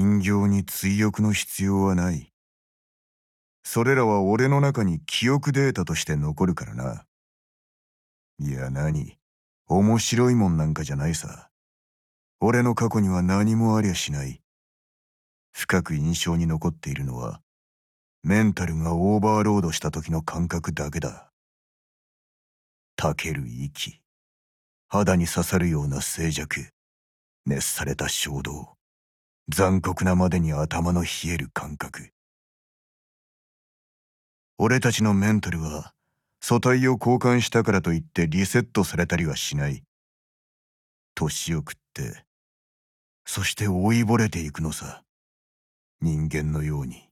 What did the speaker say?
人形に追憶の必要はない。それらは俺の中に記憶データとして残るからな。いや何、面白いもんなんかじゃないさ。俺の過去には何もありゃしない。深く印象に残っているのは、メンタルがオーバーロードした時の感覚だけだ。たける息、肌に刺さるような静寂、熱された衝動、残酷なまでに頭の冷える感覚。俺たちのメンタルは、素体を交換したからといってリセットされたりはしない。年を食って、そして老いぼれていくのさ。人間のように。